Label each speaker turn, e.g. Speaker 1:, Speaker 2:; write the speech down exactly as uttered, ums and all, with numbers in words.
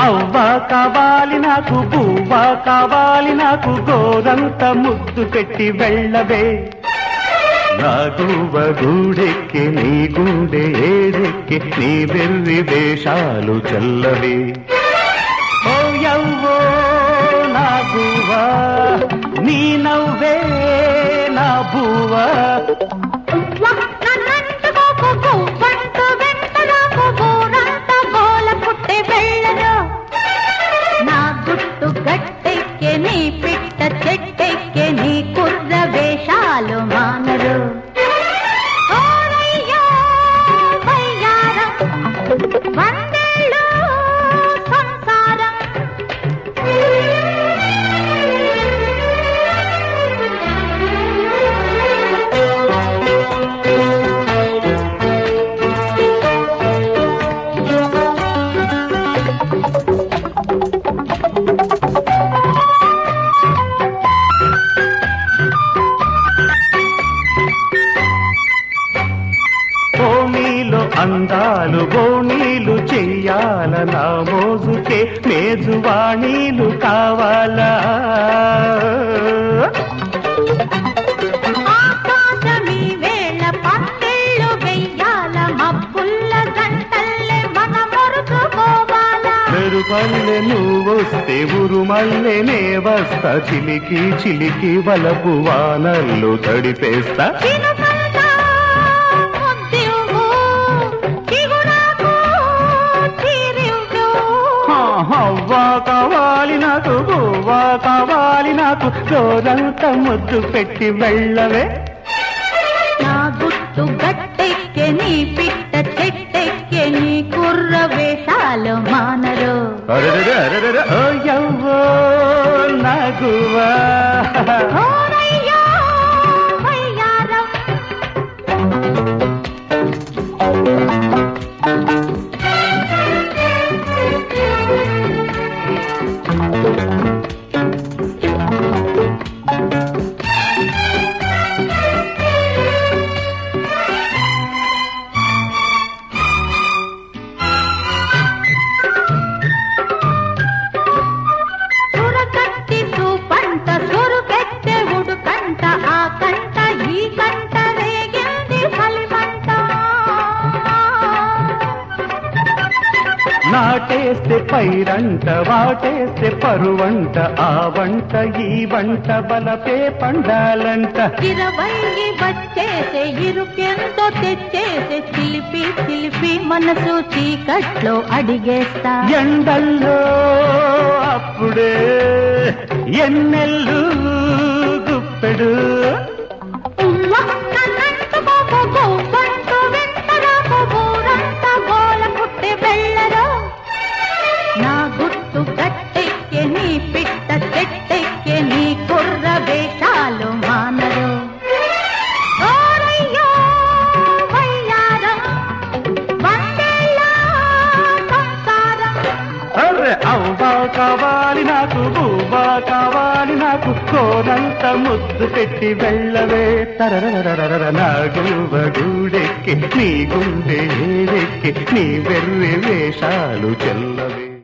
Speaker 1: అవ్వా కావాలి నాకు, బువ్వా కావాలి నాకు, గోరంత ముద్దు పెట్టి వెళ్ళవే. నా గువ్వ గూడెక్కి నీ గుండె ఏడెక్కి నీ వెర్రి వేషాలు చల్లవే. ఓ యవ్వో నా గువ్వా, నీ నవ్వే నా బువ్వా.
Speaker 2: నా గుట్టు గట్టెక్కే నీ పిట్ట చెట్టెక్కే నీ కుర్ర వేషాలు మానరు. వందేళ్ళు సంసారం
Speaker 1: బోనీలు అందాలు బోనీలు చెయ్యాల, నా మోజుకే మేజువాణీలు కావాలా.
Speaker 2: ఆకాశమీ వేళ పందిళ్ళు వెయ్యాల, మబ్బుల్ల గంటల్లే మన మొరుసుకోవాలా.
Speaker 1: మెరుపల్లె నువ్వొస్తే ఉరుమల్లె నే వస్తా, చిలికి చిలికి వలపు వానల్లు తడిపేస్తా. అవ్వా కావాలి నాకు, బువ్వా కావాలి నాకు, గోరంత ముద్దు పెట్టి వెళ్ళవే.
Speaker 2: నా గుట్టు గట్టెక్కే నీ పిట్ట చెట్టెక్కే నీ కుర్ర వేషాలు మానరు.
Speaker 1: ఓ యవ్వో నా గువ్వా.
Speaker 2: సురకట్టి సూపంట సురుకెత్తే ఉడుకంట, ఆ కంట ఈ కంట రేగింది కలిమంట.
Speaker 1: నాటేస్తే పైరంట వాటేస్తే పరువంట, ఆ వంట ఈ వంట బలపే పండాలంట.
Speaker 2: ఇరవై వచ్చేసే ఇరుకెంతో తెచ్చేసే, చిలిపి చిలిపి మనసు చీకట్లో అడిగేస్తా.
Speaker 1: ఎండల్లో అప్పుడే ఎన్నెల్లు గుప్పెడు.
Speaker 2: నా గుట్టు గట్టెక్కే నీ పిట్ట చెట్టెక్కే నీ కుర్ర వేషాలు మానరు.
Speaker 1: అర్రె అవ్వా కావాలి నాకు, బువ్వా కావాలి నాకు, కోరంత ముద్దు పెట్టి వెళ్ళవే. తరరరరర నా గువ్వ గూడెక్కి నీ గుండె ఏడెక్కి నీ వెర్రి వేషాలు చెల్లవే.